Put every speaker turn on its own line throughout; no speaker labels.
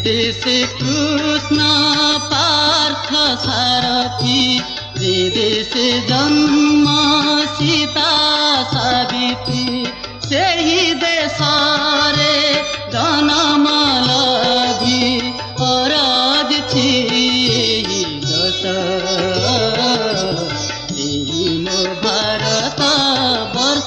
देशे कृष्ण पार्थ सारथी, जे देशे जन्म सीता सावित्री, सेही देशरे जन्म लगी अरज छी दश, दीन भारत वर्ष।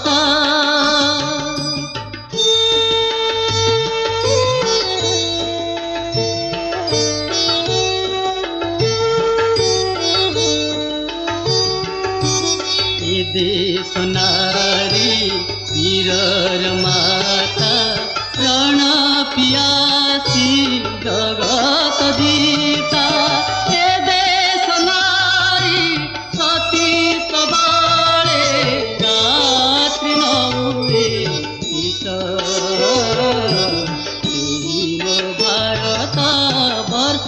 देश नारी वीर माता, प्राण पियासी जगत जीता, ए देश नारी सती सबले रात्रि नहुए ईश, दीन भारत वर्ष।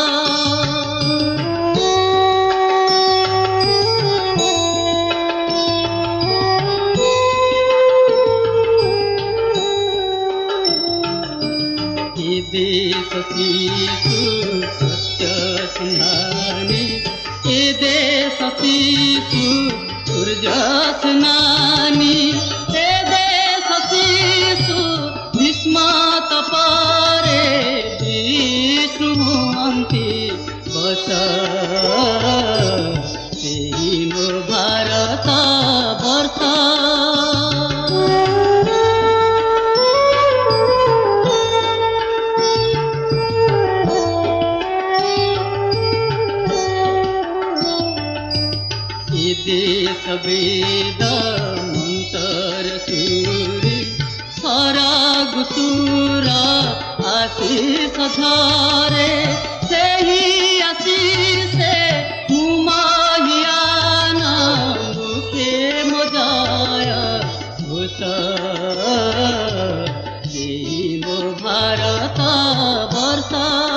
देश शिशु सत्य संधानी, ए देश शिशु सूर्य स्नानी, ए देश शिशु भीष्म तपरे विष्णु अंति बस, दीन भारत वर्ष। देश वेद मंत्र सूरी, सरग सुर आशीष धरे, सेही आशीष मुमाहियान मुखे मोजाय घोष, दीन भारत वर्ष।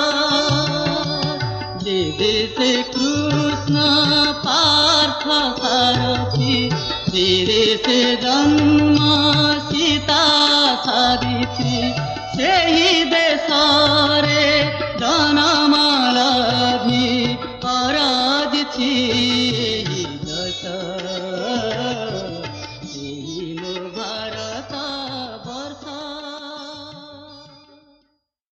जे देशे कृष्ण पार्थ सारथी, जे देशे जन्म